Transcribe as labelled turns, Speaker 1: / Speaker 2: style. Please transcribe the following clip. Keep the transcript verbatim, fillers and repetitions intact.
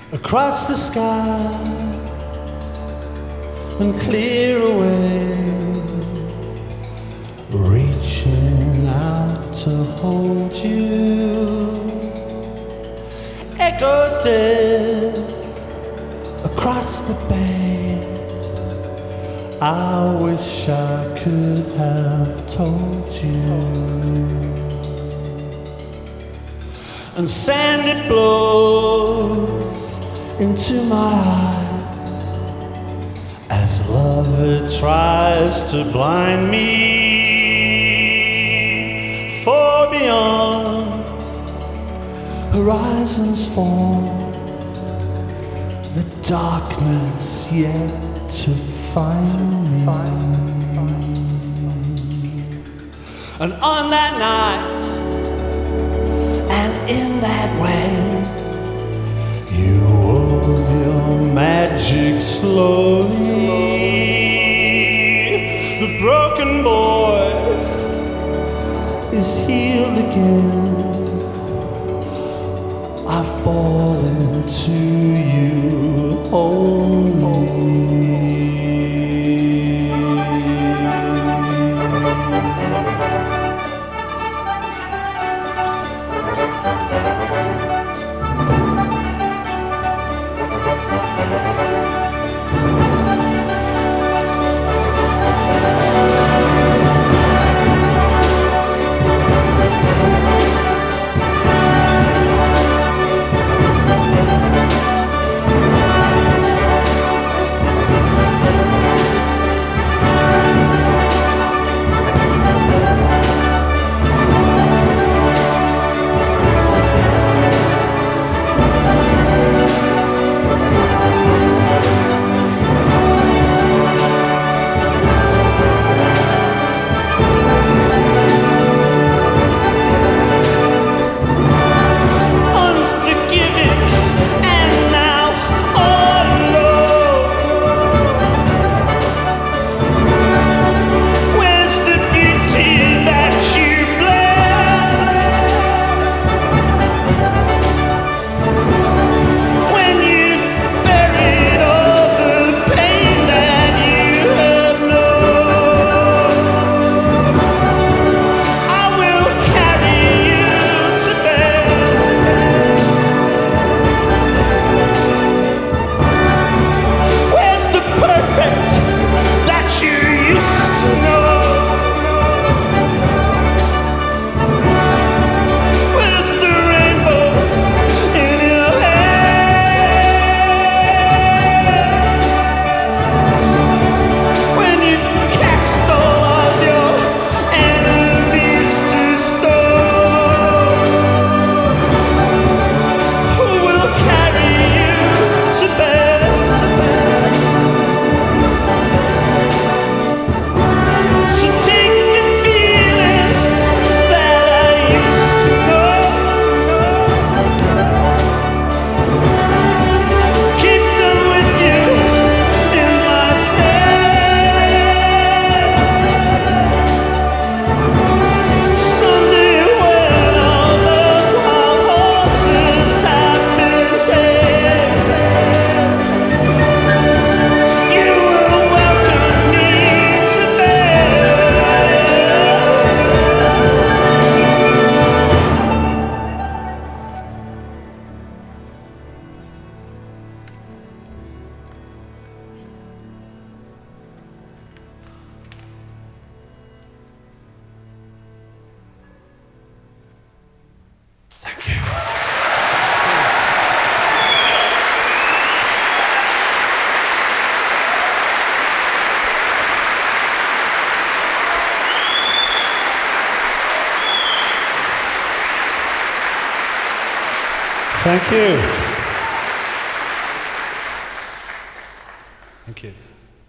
Speaker 1: across the sky and clear away, reaching out to hold you. Echoes dead across the bay. I wish I could have told you. And sand it blows into my eyes as love it tries to blind me. For beyond horizons form, the darkness yet to find me. And on that night, and in that way, you wove your magic slowly. The broken boy is healed again. I fall into you only. Thank you. Thank you.